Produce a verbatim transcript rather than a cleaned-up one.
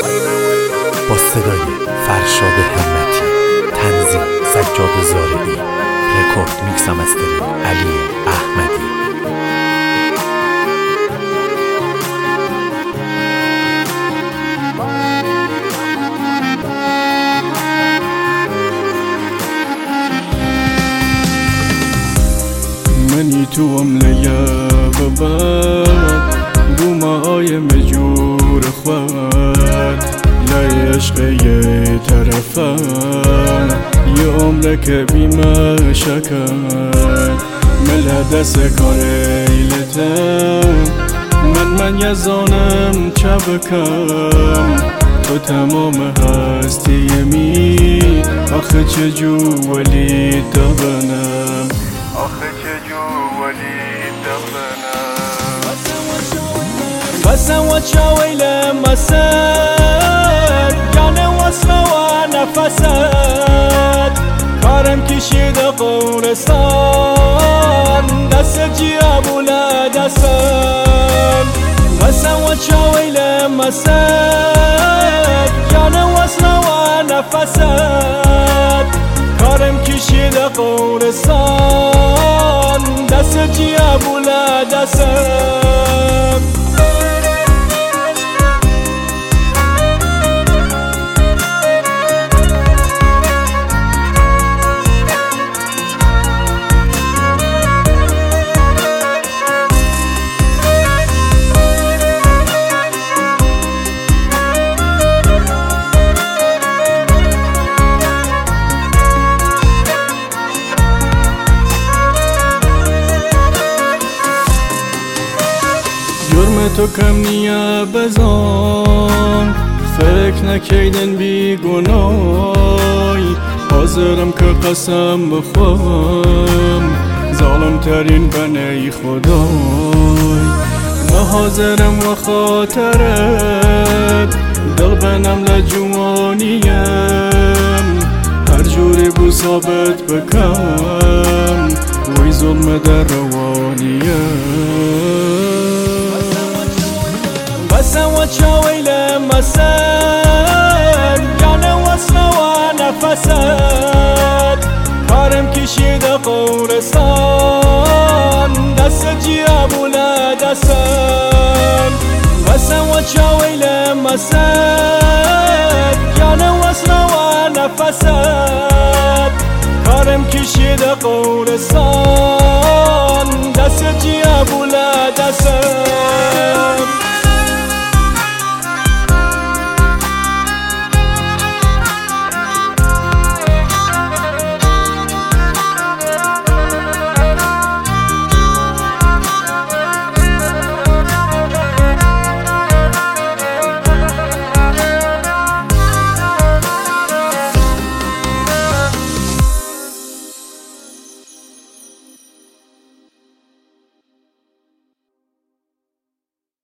با صدای فرشاد همتی، تنظیم سجاد زارعی، رکورد میکس و مسترینگ علی احمدی. منی تو عمله بباد بومای مجور خواد لای عشق یه طرفه یه عمره که بیمه شکن مله دست کار ایلتم من من یزانم چه بکم تو تمام هستی می آخه چه جو ولی دبنم آخه چه جو ولی دبنم بسن و چاویل مسد جان وصل و نفسد کارم کشید قورستان دست جیابولا دستم بسن و چاویل مسد جان وصل و نفسد کارم کشید قورستان دست جیابولا دستم جرم تو کم نیه بزن فکر نکیدن بی گناهی حاضرم که قسم بخوام ظالم ترین بنی خدای ما حاضرم و خاطرت دل بنم لجوانیم هر جوری بو ثابت بکم وی ظلم در روانیم بسن و چاویل مسد جان وصل و نفسد کارم کشید قورستان دست جیابولا دستم بسن و چاویل مسد جان وصل و نفسد کارم کشید قورستان دست جیابولا دستم